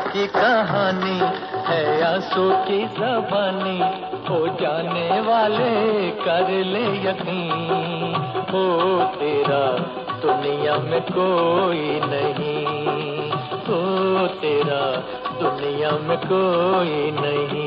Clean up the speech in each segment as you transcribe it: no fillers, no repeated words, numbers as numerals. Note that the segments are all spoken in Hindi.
की कहानी है आंसू की ज़बानी, हो जाने वाले कर ले यकीन, हो तेरा दुनिया में कोई नहीं, हो तेरा दुनिया में कोई नहीं।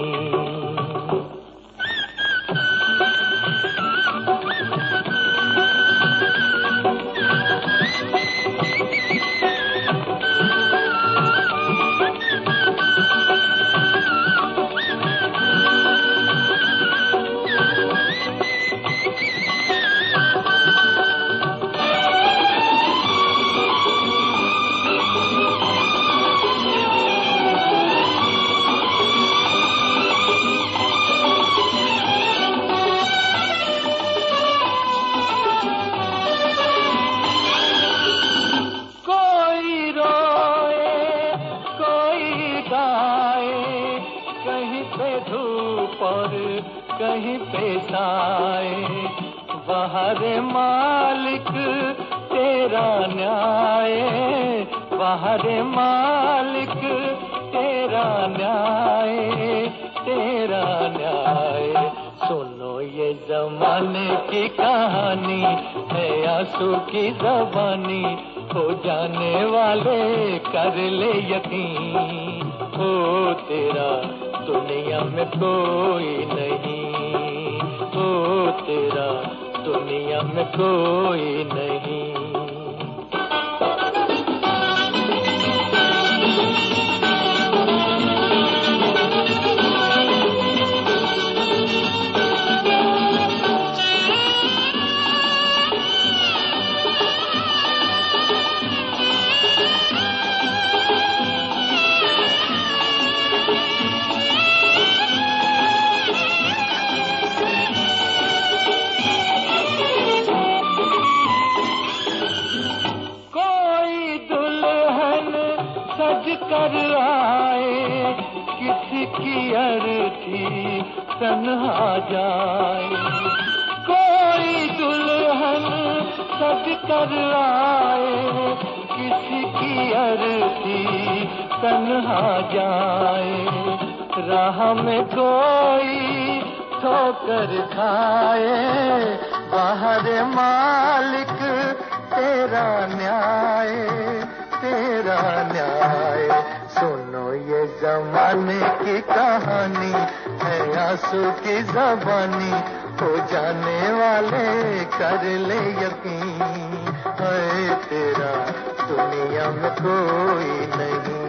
कहीं पे धूप और कहीं पे साए, बाहर मालिक तेरा न्याय, बाहर मालिक तेरा न्याय, तेरा न्याय। सुनो ये जमाने की कहानी है आंसू की ज़बानी, हो जाने वाले कर ले यकीन, हो तेरा दुनिया में कोई नहीं, हो तेरा दुनिया में कोई नहीं। सज कर आए किसी की अर्थी तन्हा जाए, कोई दुल्हन सज कर आए किसी की अर्थी तन्हा जाए, राह में कोई ठोकर खाए, बाहर मालिक तेरा न्याय, तेरा न्याय। सुनो ये जमाने की कहानी है आंसू की ज़बानी, हो जाने वाले कर ले यकीन, है तेरा दुनिया में कोई नहीं।